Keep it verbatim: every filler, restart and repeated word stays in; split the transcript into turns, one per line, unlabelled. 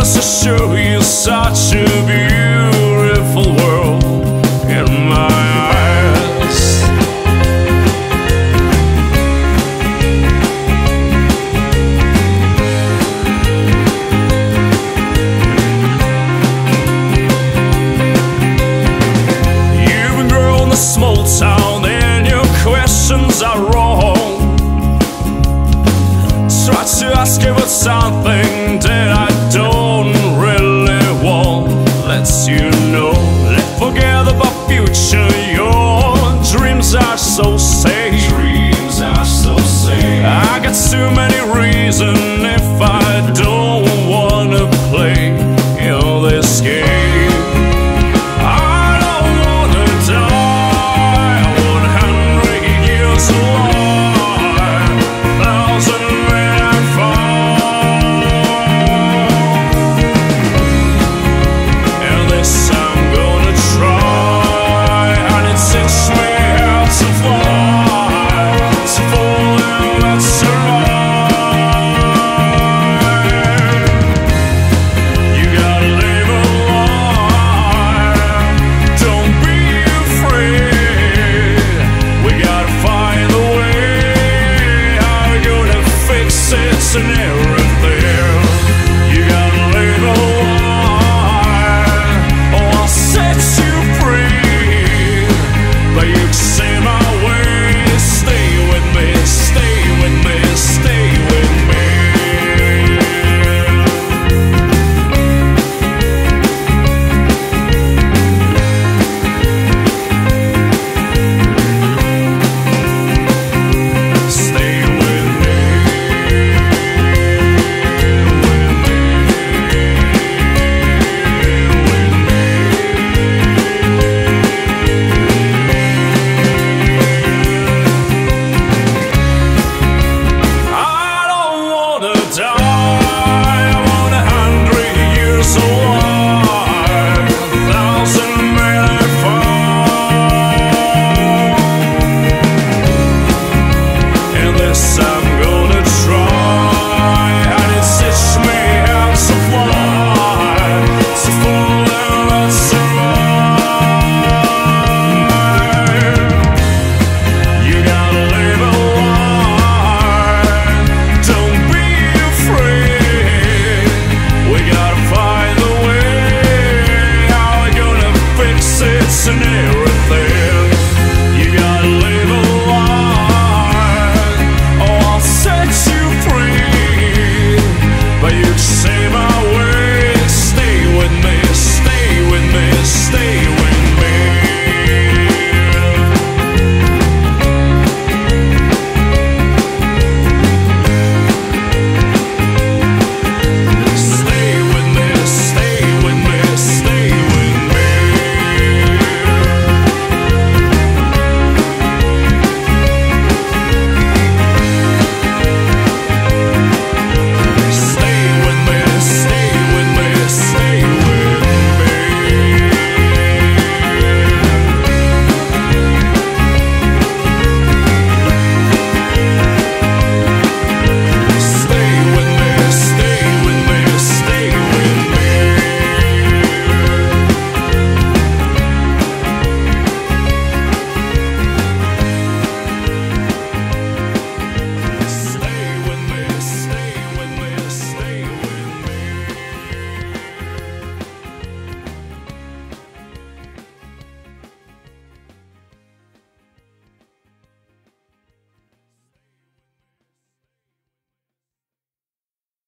just to show you such a beautiful world in my eyes. You've been growing in a small town and your questions are wrong. Try to ask you about something that I don't really want. Lets you know, let's forget about future. Your dreams are so safe. Dreams are so safe. I got too many reasons if I don't wanna play in this game. I don't wanna die one hundred years alive, thousand men I fall, and this I'm gonna try, and it teach me how to fly, to fall and not survive. You gotta live a life, don't be afraid. We gotta find a way, how we gonna fix it scenario.